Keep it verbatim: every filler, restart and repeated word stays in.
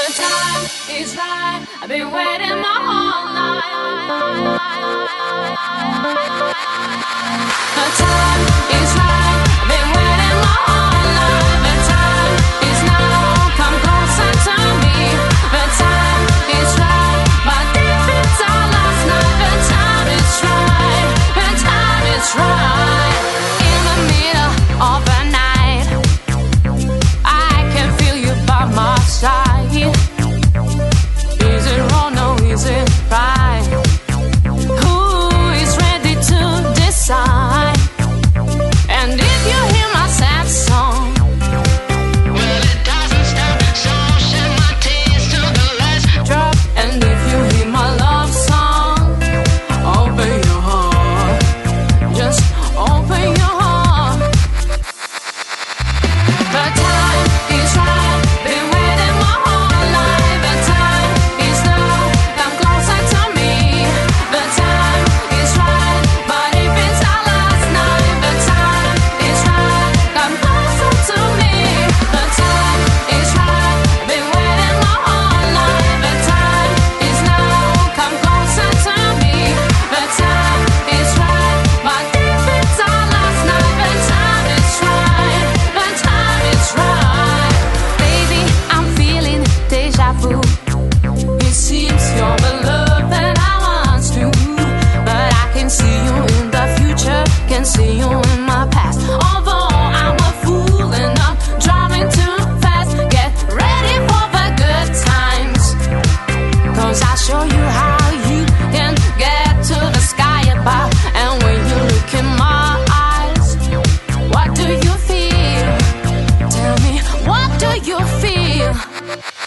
time is right. I've been waiting my whole life. The time is right. I've been waiting my whole life. The time is now. Come closer to me. The time is right. My defeats are last night. The time is right. The time is right. In the middle of the night, I can feel you by my side. Is it wrong or is it right? Who is ready to decide? And if you hear my sad song, well, it doesn't stop, it's all shed my tears to the last drop. And if you hear my love song, open your heart, just open your heart. The time is right, been waiting my whole life. The time is now, come closer to me. The time is right, but if it's our last night. The time is right, come closer to me. The time is right, been waiting my whole life. The time is now, come closer to me. The time is right, but if it's our last night. The time is right, the time is right. Baby, I'm feeling deja vu. It seems you're the love that I once knew, but I can see you in the future, can see you in my past. Although I'm a fool and I'm driving too fast, get ready for the good times, 'cause I'll show you how you can get to the sky above. And when you look in my eyes, what do you feel? Tell me, what do you feel?